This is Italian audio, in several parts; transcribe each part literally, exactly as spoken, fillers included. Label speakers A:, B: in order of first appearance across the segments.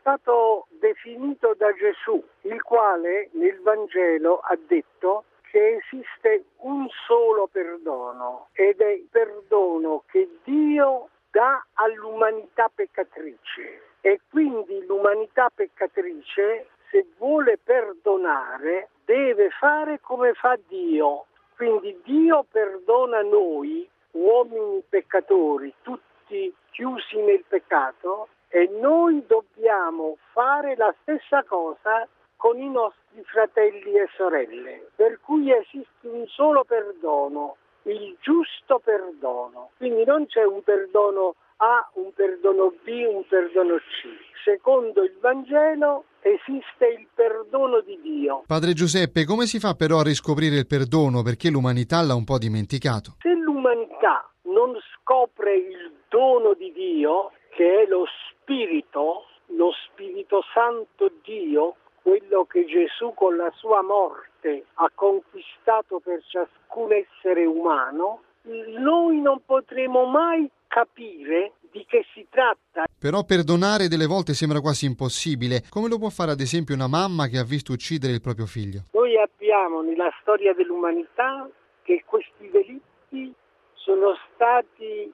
A: stato definito da Gesù, il quale nel Vangelo ha detto che esiste un solo perdono, ed è il perdono che Dio dà all'umanità peccatrice. E quindi l'umanità peccatrice, se vuole perdonare, deve fare come fa Dio. Quindi Dio perdona noi, uomini peccatori, tutti chiusi nel peccato, e noi dobbiamo fare la stessa cosa con i nostri fratelli e sorelle. Per cui esiste un solo perdono, il giusto perdono. Quindi non c'è un perdono A, un perdono B, un perdono C. Secondo il Vangelo esiste il perdono di Dio.
B: Padre Giuseppe, come si fa però a riscoprire il perdono? Perché l'umanità l'ha un po' dimenticato.
A: Se l'umanità non scopre il dono di Dio, che è lo Spirito, lo Spirito Santo Dio, quello che Gesù con la sua morte ha conquistato per ciascun essere umano, noi non potremo mai capire di che si tratta.
B: Però perdonare delle volte sembra quasi impossibile. Come lo può fare ad esempio una mamma che ha visto uccidere il proprio figlio?
A: Noi abbiamo nella storia dell'umanità che questi delitti sono stati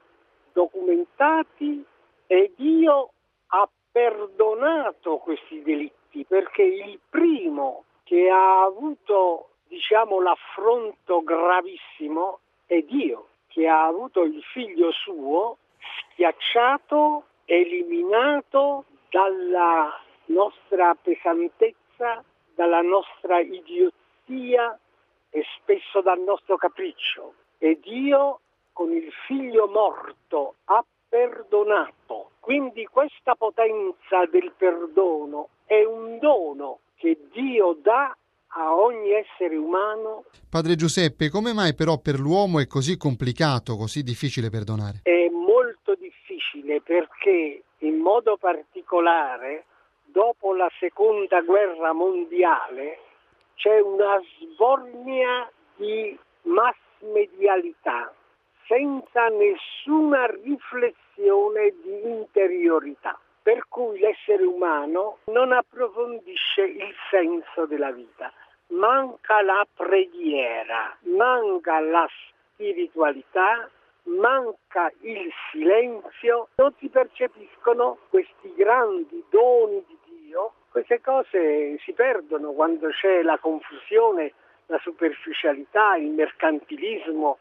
A: documentati e Dio ha perdonato questi delitti, perché il primo che ha avuto, diciamo, l'affronto gravissimo è Dio, che ha avuto il figlio suo schiacciato, eliminato dalla nostra pesantezza, dalla nostra idiozia e spesso dal nostro capriccio. E Dio con il figlio morto ha perdonato. Quindi questa potenza del perdono è un dono che Dio dà a ogni essere umano.
B: Padre Giuseppe, come mai però per l'uomo è così complicato, così difficile perdonare?
A: È molto difficile perché in modo particolare dopo la seconda guerra mondiale c'è una sbornia di massmedialità senza nessuna riflessione di interiorità, per cui l'essere umano non approfondisce il senso della vita. Manca la preghiera, manca la spiritualità, manca il silenzio, non si percepiscono questi grandi doni di Dio. Queste cose si perdono quando c'è la confusione, la superficialità, il mercantilismo